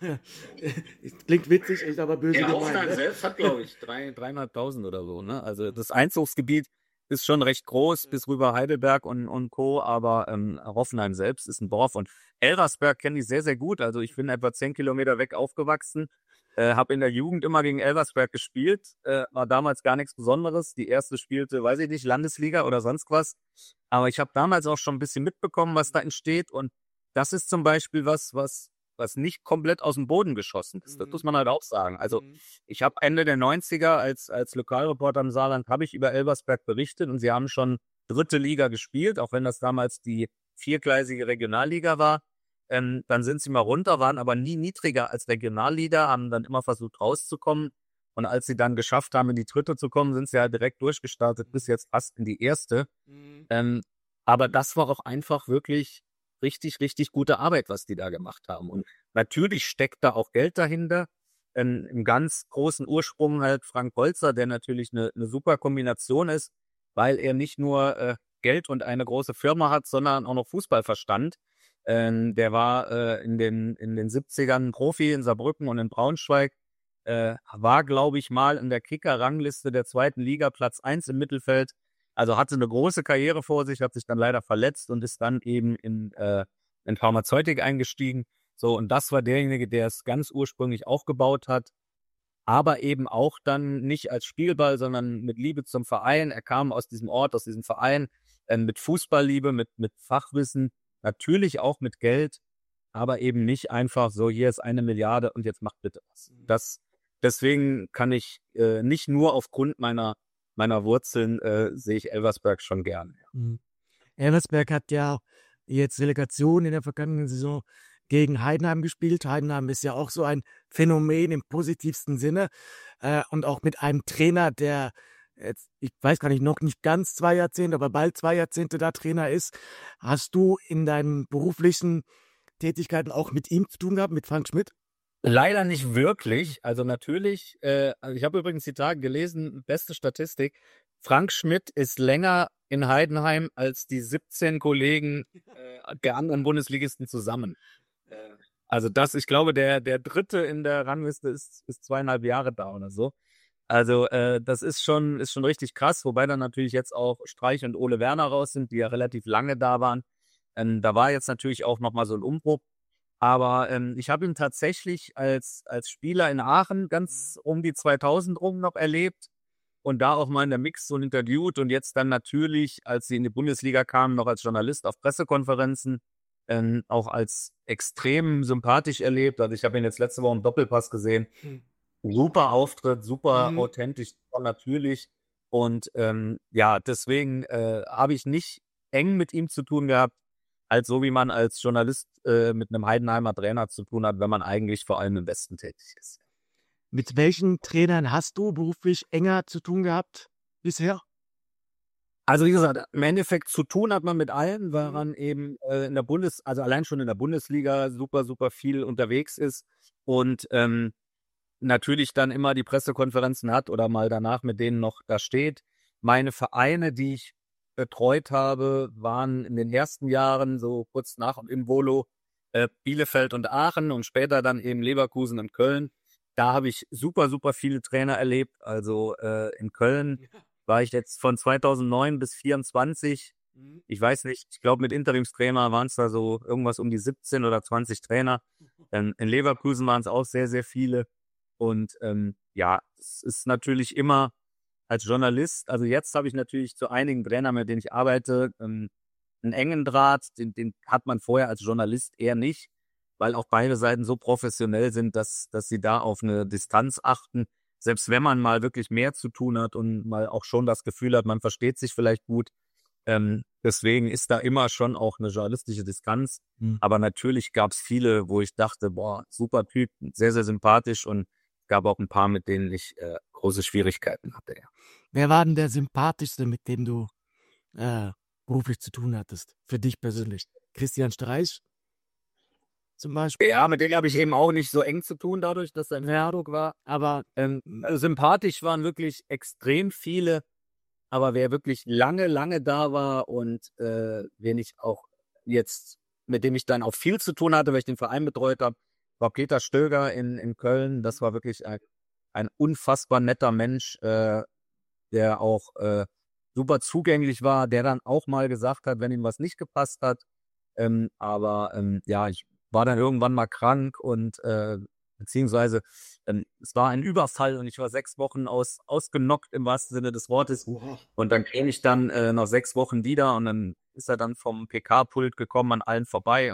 Klingt witzig, ist aber böse ja, gemeint. Hoffenheim Ne? selbst hat, glaube ich, drei, dreieinhalbtausend oder so. Ne? Also das Einzugsgebiet ist schon recht groß, bis rüber Heidelberg und, und Co., aber ähm, Hoffenheim selbst ist ein Dorf. Und Elversberg kenne ich sehr, sehr gut. Also ich bin etwa zehn Kilometer weg aufgewachsen, äh, habe in der Jugend immer gegen Elversberg gespielt, äh, war damals gar nichts Besonderes. Die erste spielte, weiß ich nicht, Landesliga oder sonst was. Aber ich habe damals auch schon ein bisschen mitbekommen, was da entsteht. Und das ist zum Beispiel was, was was nicht komplett aus dem Boden geschossen ist. Das Mhm. muss man halt auch sagen. Also Mhm. ich habe Ende der neunziger als, als Lokalreporter im Saarland, habe ich über Elversberg berichtet und sie haben schon dritte Liga gespielt, auch wenn das damals die viergleisige Regionalliga war. Ähm, dann sind sie mal runter, waren aber nie niedriger als Regionalliga, haben dann immer versucht rauszukommen. Und als sie dann geschafft haben, in die dritte zu kommen, sind sie ja direkt durchgestartet, bis jetzt fast in die erste. Mhm. Ähm, aber das war auch einfach wirklich richtig, richtig gute Arbeit, was die da gemacht haben. Und natürlich steckt da auch Geld dahinter. Ähm, Im ganz großen Ursprung halt Frank Holzer, der natürlich eine, eine super Kombination ist, weil er nicht nur äh, Geld und eine große Firma hat, sondern auch noch Fußballverstand. Ähm, der war äh, in den in den siebzigern Profi in Saarbrücken und in Braunschweig, äh, war, glaube ich, mal in der Kicker-Rangliste der zweiten Liga Platz eins im Mittelfeld. Also hatte eine große Karriere vor sich, hat sich dann leider verletzt und ist dann eben in, äh, in Pharmazeutik eingestiegen. So, und das war derjenige, der es ganz ursprünglich auch gebaut hat, aber eben auch dann nicht als Spielball, sondern mit Liebe zum Verein. Er kam aus diesem Ort, aus diesem Verein, äh, mit Fußballliebe, mit, mit Fachwissen, natürlich auch mit Geld, aber eben nicht einfach so, hier ist eine Milliarde und jetzt macht bitte was. Das, deswegen kann ich äh, nicht nur aufgrund meiner, meiner Wurzeln äh, sehe ich Elversberg schon gern. Mhm. Elversberg hat ja jetzt Relegation in der vergangenen Saison gegen Heidenheim gespielt. Heidenheim ist ja auch so ein Phänomen im positivsten Sinne äh, und auch mit einem Trainer, der jetzt, ich weiß gar nicht, noch nicht ganz zwei Jahrzehnte, aber bald zwei Jahrzehnte da Trainer ist. Hast du in deinen beruflichen Tätigkeiten auch mit ihm zu tun gehabt, mit Frank Schmidt? Leider nicht wirklich. Also natürlich, äh, also ich habe übrigens die Tage gelesen, beste Statistik, Frank Schmidt ist länger in Heidenheim als die siebzehn Kollegen äh, der anderen Bundesligisten zusammen. Äh, also das, ich glaube, der, der dritte in der Rangliste ist, ist zweieinhalb Jahre da oder so. Also äh, das ist schon, ist schon richtig krass, wobei dann natürlich jetzt auch Streich und Ole Werner raus sind, die ja relativ lange da waren. Ähm, da war jetzt natürlich auch nochmal so ein Umbruch. Aber ähm, ich habe ihn tatsächlich als, als Spieler in Aachen ganz um die zweitausend rum noch erlebt und da auch mal in der Mixzone interviewt und jetzt dann natürlich, als sie in die Bundesliga kamen, noch als Journalist auf Pressekonferenzen, ähm, auch als extrem sympathisch erlebt. Also ich habe ihn jetzt letzte Woche im Doppelpass gesehen. Super Auftritt, super Mhm. authentisch, super natürlich. Und ähm, ja, deswegen äh, habe ich nicht eng mit ihm zu tun gehabt, als so wie man als Journalist äh, mit einem Heidenheimer Trainer zu tun hat, wenn man eigentlich vor allem im Westen tätig ist. Mit welchen Trainern hast du beruflich enger zu tun gehabt bisher? Also wie gesagt, im Endeffekt zu tun hat man mit allen, weil man eben äh, in der Bundes, also allein schon in der Bundesliga super, super viel unterwegs ist und ähm, natürlich dann immer die Pressekonferenzen hat oder mal danach mit denen noch da steht. Meine Vereine, die ich betreut habe, waren in den ersten Jahren so kurz nach im Volo äh, Bielefeld und Aachen und später dann eben Leverkusen und Köln. Da habe ich super, super viele Trainer erlebt. Also äh, in Köln war ich jetzt von zweitausendneun bis vierundzwanzig. Ich weiß nicht, ich glaube mit Interimstrainer waren es da so irgendwas um die siebzehn oder zwanzig Trainer. Ähm, in Leverkusen waren es auch sehr, sehr viele. Und ähm, ja, es ist natürlich immer als Journalist, also jetzt habe ich natürlich zu einigen Trainern, mit denen ich arbeite, ähm, einen engen Draht, den, den hat man vorher als Journalist eher nicht, weil auch beide Seiten so professionell sind, dass, dass sie da auf eine Distanz achten. Selbst wenn man mal wirklich mehr zu tun hat und mal auch schon das Gefühl hat, man versteht sich vielleicht gut. Ähm, deswegen ist da immer schon auch eine journalistische Distanz. Mhm. Aber natürlich gab es viele, wo ich dachte, boah, super Typ, sehr, sehr sympathisch und gab auch ein paar, mit denen ich äh, große Schwierigkeiten hatte. Ja. Wer war denn der sympathischste, mit dem du äh, beruflich zu tun hattest? Für dich persönlich? Christian Streich zum Beispiel? Ja, mit denen habe ich eben auch nicht so eng zu tun, dadurch, dass er in Ferdruck war. Aber Ähm, also sympathisch waren wirklich extrem viele, aber wer wirklich lange, lange da war und äh, wen ich auch jetzt, mit dem ich dann auch viel zu tun hatte, weil ich den Verein betreut habe, war Peter Stöger in, in Köln. Das war wirklich ein, ein unfassbar netter Mensch, äh, der auch äh, super zugänglich war, der dann auch mal gesagt hat, wenn ihm was nicht gepasst hat. Ähm, aber ähm, ja, ich war dann irgendwann mal krank und äh, beziehungsweise ähm, es war ein Überfall und ich war sechs Wochen aus, ausgenockt im wahrsten Sinne des Wortes. Und dann käme ich dann äh, nach sechs Wochen wieder und dann ist er dann vom P K-Pult gekommen, an allen vorbei. Und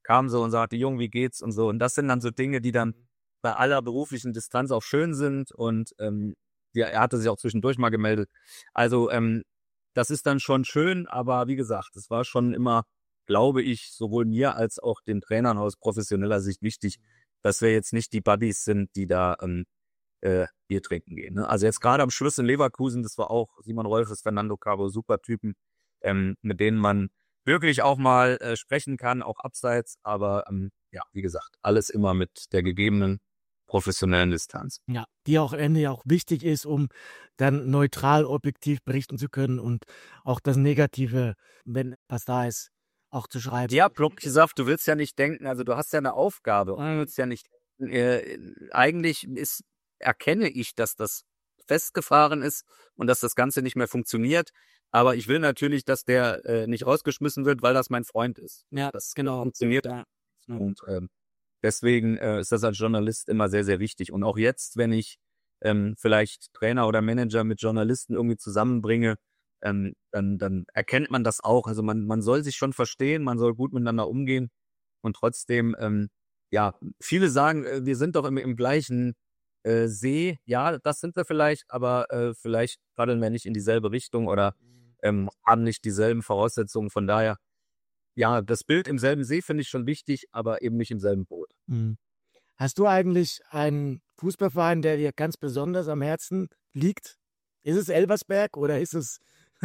kam so und sagte, Jung, wie geht's und so. Und das sind dann so Dinge, die dann bei aller beruflichen Distanz auch schön sind. Und ähm, ja, er hatte sich auch zwischendurch mal gemeldet. Also ähm, das ist dann schon schön, aber wie gesagt, es war schon immer, glaube ich, sowohl mir als auch den Trainern aus professioneller Sicht wichtig, dass wir jetzt nicht die Buddies sind, die da ähm, äh, Bier trinken gehen. Ne? Also jetzt gerade am Schluss in Leverkusen, das war auch Simon Rolfes, Fernando Cabo, super Typen, ähm, mit denen man wirklich auch mal äh, sprechen kann, auch abseits. Aber ähm, ja, wie gesagt, alles immer mit der gegebenen professionellen Distanz. Ja, die auch am Ende ja auch wichtig ist, um dann neutral, objektiv berichten zu können und auch das Negative, wenn was da ist, auch zu schreiben. Ja, plump gesagt, du willst ja nicht denken, also du hast ja eine Aufgabe und du willst ja nicht, äh, eigentlich ist, erkenne ich, dass das festgefahren ist und dass das Ganze nicht mehr funktioniert, aber ich will natürlich, dass der äh, nicht rausgeschmissen wird, weil das mein Freund ist. Ja, Das genau. funktioniert Ja. und ähm, deswegen äh, ist das als Journalist immer sehr, sehr wichtig. Und auch jetzt, wenn ich ähm, vielleicht Trainer oder Manager mit Journalisten irgendwie zusammenbringe, ähm, dann, dann erkennt man das auch. Also man, man soll sich schon verstehen, man soll gut miteinander umgehen. Und trotzdem, ähm, ja, viele sagen, äh, wir sind doch im, im gleichen äh, See. Ja, das sind wir vielleicht, aber äh, vielleicht paddeln wir nicht in dieselbe Richtung oder ähm, haben nicht dieselben Voraussetzungen. Von daher, ja, das Bild im selben See finde ich schon wichtig, aber eben nicht im selben Boot. Mhm. Hast du eigentlich einen Fußballverein, der dir ganz besonders am Herzen liegt? Ist es Elversberg oder ist es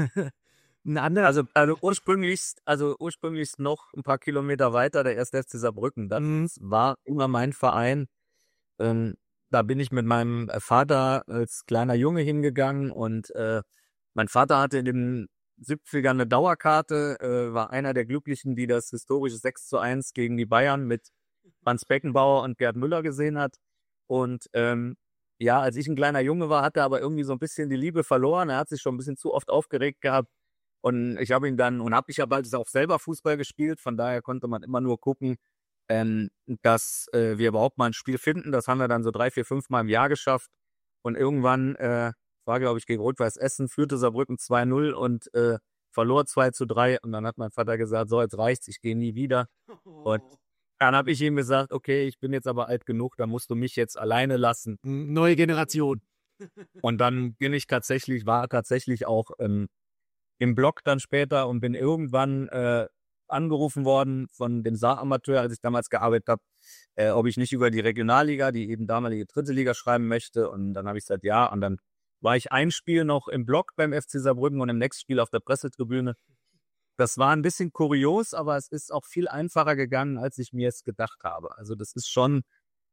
ein anderer? Also, also ursprünglich, also ursprünglich noch ein paar Kilometer weiter, der erste F C Saarbrücken. Das Mhm. war immer mein Verein. Ähm, da bin ich mit meinem Vater als kleiner Junge hingegangen und äh, mein Vater hatte in den siebzigern eine Dauerkarte, äh, war einer der Glücklichen, die das historische sechs zu eins gegen die Bayern mit Franz Beckenbauer und Gerd Müller gesehen hat. Und ähm, ja, als ich ein kleiner Junge war, hat er aber irgendwie so ein bisschen die Liebe verloren. Er hat sich schon ein bisschen zu oft aufgeregt gehabt. Und ich habe ihn dann, und habe ich ja bald auch selber Fußball gespielt, von daher konnte man immer nur gucken, ähm, dass äh, wir überhaupt mal ein Spiel finden. Das haben wir dann so drei, vier, fünf Mal im Jahr geschafft. Und irgendwann äh, war, glaube ich, gegen Rot-Weiß Essen, führte Saarbrücken zwei null und äh, verlor zwei zu drei. Und dann hat mein Vater gesagt, so, jetzt reicht's, ich gehe nie wieder. Und dann habe ich ihm gesagt, okay, ich bin jetzt aber alt genug, dann musst du mich jetzt alleine lassen. Neue Generation. Und dann bin ich tatsächlich, war tatsächlich auch ähm, im Blog dann später und bin irgendwann äh, angerufen worden von dem Saaramateur, als ich damals gearbeitet habe, äh, ob ich nicht über die Regionalliga, die eben damalige dritte Liga, schreiben möchte. Und dann habe ich gesagt, ja. Und dann war ich ein Spiel noch im Blog beim F C Saarbrücken und im nächsten Spiel auf der Pressetribüne. Das war ein bisschen kurios, aber es ist auch viel einfacher gegangen, als ich mir es gedacht habe. Also das ist schon,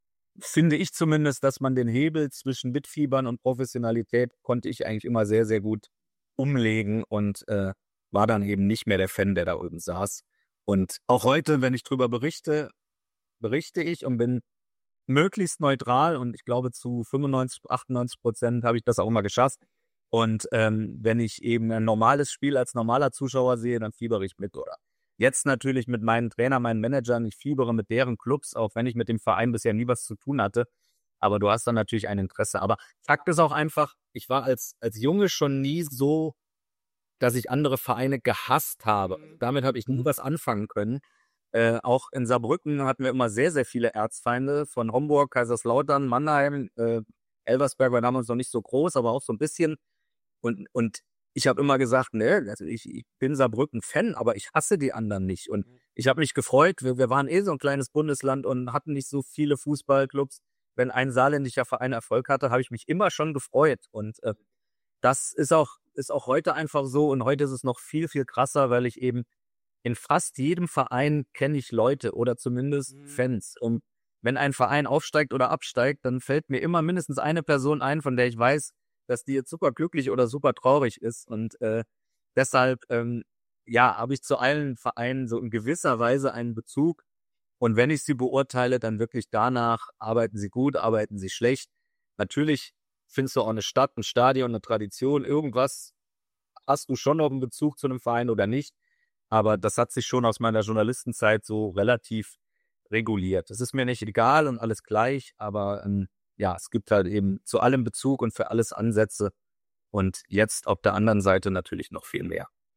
finde ich zumindest, dass man den Hebel zwischen Mitfiebern und Professionalität konnte ich eigentlich immer sehr, sehr gut umlegen und äh, war dann eben nicht mehr der Fan, der da oben saß. Und auch heute, wenn ich drüber berichte, berichte ich und bin möglichst neutral und ich glaube zu fünfundneunzig, achtundneunzig Prozent habe ich das auch immer geschafft. Und ähm, wenn ich eben ein normales Spiel als normaler Zuschauer sehe, dann fiebere ich mit, oder? Jetzt natürlich mit meinen Trainern, meinen Managern, ich fiebere mit deren Clubs, auch wenn ich mit dem Verein bisher nie was zu tun hatte. Aber du hast dann natürlich ein Interesse. Aber Fakt ist auch einfach, ich war als, als Junge schon nie so, dass ich andere Vereine gehasst habe. Damit habe ich nie was anfangen können. Äh, auch in Saarbrücken hatten wir immer sehr, sehr viele Erzfeinde. Von Homburg, Kaiserslautern, Mannheim, äh, Elversberg war damals noch nicht so groß, aber auch so ein bisschen. Und, und ich habe immer gesagt, ne, also ich, ich bin Saarbrücken-Fan, aber ich hasse die anderen nicht. Und ich habe mich gefreut, wir, wir waren eh so ein kleines Bundesland und hatten nicht so viele Fußballclubs. Wenn ein saarländischer Verein Erfolg hatte, habe ich mich immer schon gefreut. Und äh, das ist auch, ist auch heute einfach so. Und heute ist es noch viel, viel krasser, weil ich eben in fast jedem Verein kenne ich Leute oder zumindest mhm. Fans. Und wenn ein Verein aufsteigt oder absteigt, dann fällt mir immer mindestens eine Person ein, von der ich weiß, dass die jetzt super glücklich oder super traurig ist. Und äh, deshalb, ähm, ja, habe ich zu allen Vereinen so in gewisser Weise einen Bezug. Und wenn ich sie beurteile, dann wirklich danach, arbeiten sie gut, arbeiten sie schlecht. Natürlich findest du auch eine Stadt, ein Stadion, eine Tradition, irgendwas hast du schon noch einen Bezug zu einem Verein oder nicht. Aber das hat sich schon aus meiner Journalistenzeit so relativ reguliert. Das ist mir nicht egal und alles gleich, aber ähm, ja, es gibt halt eben zu allem Bezug und für alles Ansätze und jetzt auf der anderen Seite natürlich noch viel mehr.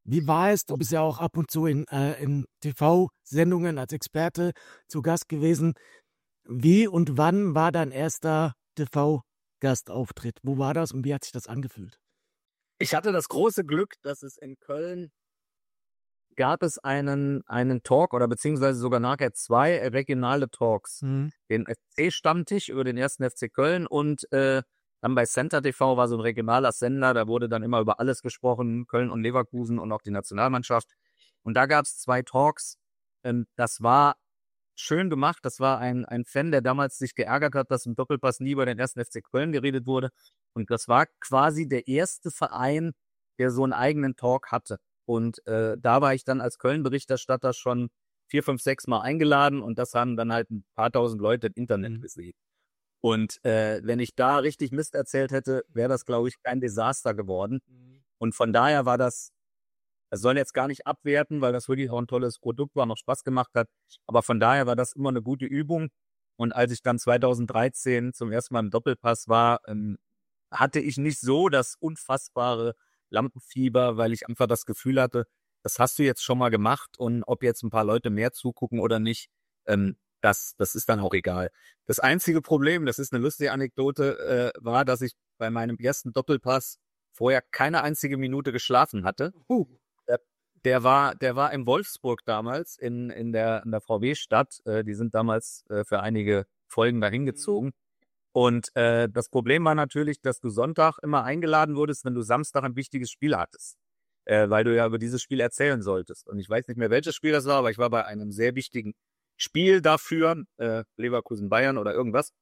Wie war es? Du bist ja auch ab und zu in, äh, in T V-Sendungen als Experte zu Gast gewesen. Wie und wann war dein erster T V-Gastauftritt? Wo war das und wie hat sich das angefühlt? Ich hatte das große Glück, dass es in Köln gab es einen, einen Talk oder beziehungsweise sogar nachher zwei regionale Talks. Mhm. Den F C-Stammtisch über den ersten F C Köln und äh, dann bei Center T V war so ein regionaler Sender, da wurde dann immer über alles gesprochen, Köln und Leverkusen und auch die Nationalmannschaft. Und da gab es zwei Talks. Ähm, das war schön gemacht. Das war ein, ein Fan, der damals sich geärgert hat, dass im Doppelpass nie über den ersten F C Köln geredet wurde. Und das war quasi der erste Verein, der so einen eigenen Talk hatte. Und äh, da war ich dann als Köln-Berichterstatter schon vier, fünf, sechs Mal eingeladen und das haben dann halt ein paar tausend Leute im Internet Mhm. gesehen. Und äh, wenn ich da richtig Mist erzählt hätte, wäre das, glaube ich, kein Desaster geworden. Und von daher war das, das soll jetzt gar nicht abwerten, weil das wirklich auch ein tolles Produkt war, noch Spaß gemacht hat. Aber von daher war das immer eine gute Übung. Und als ich dann zweitausenddreizehn zum ersten Mal im Doppelpass war, ähm, hatte ich nicht so das unfassbare Lampenfieber, weil ich einfach das Gefühl hatte, das hast du jetzt schon mal gemacht und ob jetzt ein paar Leute mehr zugucken oder nicht, ähm, das, das ist dann auch egal. Das einzige Problem, das ist eine lustige Anekdote, äh, war, dass ich bei meinem ersten Doppelpass vorher keine einzige Minute geschlafen hatte. Uh. Der, der war, der war in Wolfsburg damals in, in der, in der V W-Stadt. Äh, die sind damals äh, für einige Folgen dahin gezogen. Und äh, das Problem war natürlich, dass du Sonntag immer eingeladen wurdest, wenn du Samstag ein wichtiges Spiel hattest, äh, weil du ja über dieses Spiel erzählen solltest. Und ich weiß nicht mehr, welches Spiel das war, aber ich war bei einem sehr wichtigen Spiel dafür, äh, Leverkusen-Bayern oder irgendwas.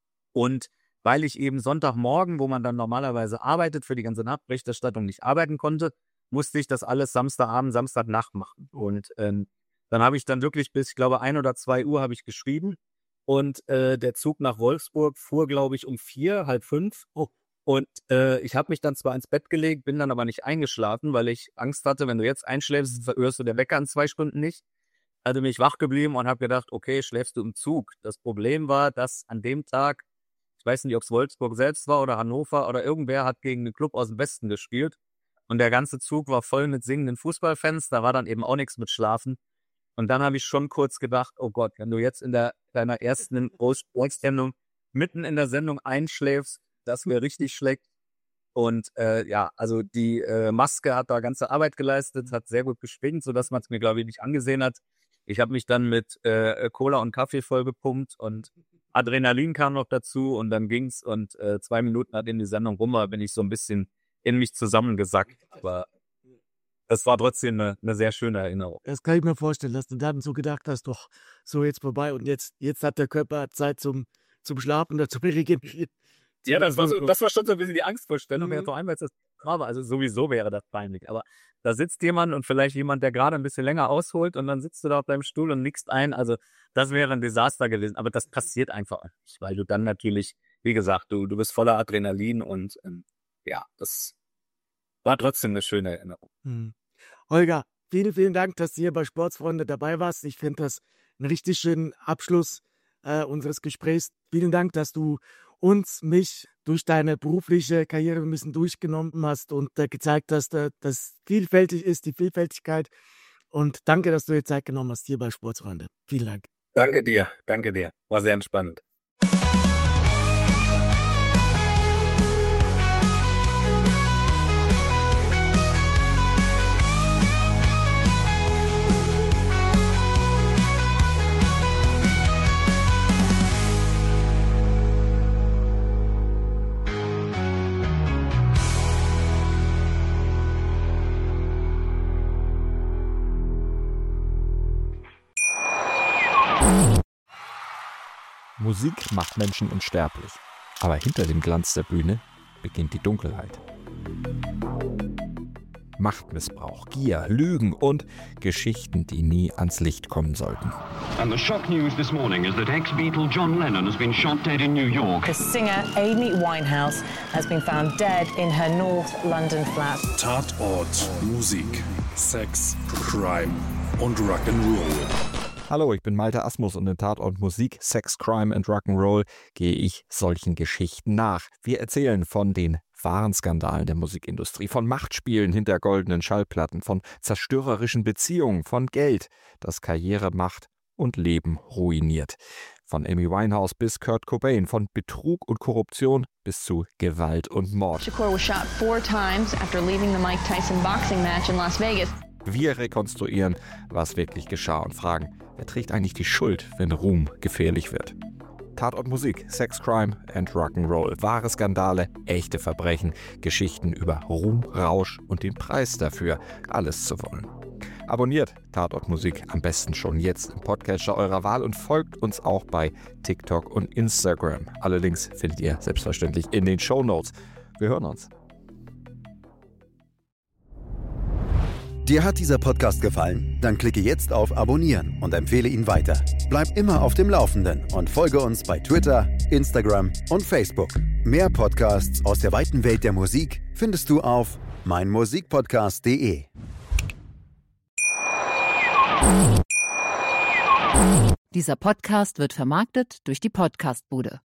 Und weil ich eben Sonntagmorgen, wo man dann normalerweise arbeitet, für die ganze Nachberichterstattung nicht arbeiten konnte, musste ich das alles Samstagabend, Samstagnacht machen. Und ähm, dann habe ich dann wirklich bis, ich glaube, ein oder zwei Uhr habe ich geschrieben. Und äh, der Zug nach Wolfsburg fuhr, glaube ich, um vier, halb fünf. Oh. Und äh, ich habe mich dann zwar ins Bett gelegt, bin dann aber nicht eingeschlafen, weil ich Angst hatte, wenn du jetzt einschläfst, hörst du der Wecker in zwei Stunden nicht. Also bin ich wach geblieben und habe gedacht, okay, schläfst du im Zug. Das Problem war, dass an dem Tag, ich weiß nicht, ob es Wolfsburg selbst war oder Hannover oder irgendwer hat gegen einen Club aus dem Westen gespielt. Und der ganze Zug war voll mit singenden Fußballfans. Da war dann eben auch nichts mit Schlafen. Und dann habe ich schon kurz gedacht, oh Gott, wenn du jetzt in der deiner ersten Großsportsendung mitten in der Sendung einschläfst, das wäre richtig schlecht. Und äh, ja, also die äh, Maske hat da ganze Arbeit geleistet, hat sehr gut geschwingt, sodass man es mir, glaube ich, nicht angesehen hat. Ich habe mich dann mit äh, Cola und Kaffee vollgepumpt und Adrenalin kam noch dazu und dann ging's und äh, zwei Minuten nachdem die Sendung rum war, bin ich so ein bisschen in mich zusammengesackt. Aber das war trotzdem eine, eine sehr schöne Erinnerung. Das kann ich mir vorstellen, dass du dann so gedacht hast, doch, so jetzt vorbei und jetzt, jetzt hat der Körper Zeit zum, zum Schlafen oder zum Regenerieren. Ja, das war, so, das war schon so ein bisschen die Angstvorstellung, Mhm. ja, vor allem, weil es das war. Also sowieso wäre das peinlich. Aber da sitzt jemand und vielleicht jemand, der gerade ein bisschen länger ausholt und dann sitzt du da auf deinem Stuhl und nickst ein. Also das wäre ein Desaster gewesen. Aber das passiert einfach nicht, weil du dann natürlich, wie gesagt, du, du bist voller Adrenalin und ähm, ja, das war trotzdem eine schöne Erinnerung. Hm. Holger, vielen, vielen Dank, dass du hier bei Sportsfreunde dabei warst. Ich finde das einen richtig schönen Abschluss äh, unseres Gesprächs. Vielen Dank, dass du uns, mich durch deine berufliche Karriere ein bisschen durchgenommen hast und äh, gezeigt hast, äh, dass vielfältig ist, die Vielfältigkeit. Und danke, dass du dir Zeit genommen hast hier bei Sportsfreunde. Vielen Dank. Danke dir, danke dir. War sehr entspannend. Musik macht Menschen unsterblich. Aber hinter dem Glanz der Bühne beginnt die Dunkelheit. Machtmissbrauch, Gier, Lügen und Geschichten, die nie ans Licht kommen sollten. And the shock news this morning is that ex-Beatle John Lennon has been shot dead in New York. The singer Amy Winehouse has been found dead in her North London flat. Tatort Musik, Sex, Crime und Rock'n'Roll. Hallo, ich bin Malte Asmus und in Tatort Musik, Sex, Crime and Rock'n'Roll gehe ich solchen Geschichten nach. Wir erzählen von den wahren Skandalen der Musikindustrie, von Machtspielen hinter goldenen Schallplatten, von zerstörerischen Beziehungen, von Geld, das Karriere macht und Leben ruiniert. Von Amy Winehouse bis Kurt Cobain, von Betrug und Korruption bis zu Gewalt und Mord. Shakur was shot four times after leaving the Mike Tyson boxing match in Las Vegas. Wir rekonstruieren, was wirklich geschah und fragen, wer trägt eigentlich die Schuld, wenn Ruhm gefährlich wird? Tatort Musik, Sex, Crime and Rock'n'Roll. Wahre Skandale, echte Verbrechen, Geschichten über Ruhm, Rausch und den Preis dafür, alles zu wollen. Abonniert Tatort Musik am besten schon jetzt im Podcatcher eurer Wahl und folgt uns auch bei TikTok und Instagram. Alle Links findet ihr selbstverständlich in den Shownotes. Wir hören uns. Dir hat dieser Podcast gefallen? Dann klicke jetzt auf Abonnieren und empfehle ihn weiter. Bleib immer auf dem Laufenden und folge uns bei Twitter, Instagram und Facebook. Mehr Podcasts aus der weiten Welt der Musik findest du auf meinmusikpodcast punkt de. Dieser Podcast wird vermarktet durch die Podcastbude.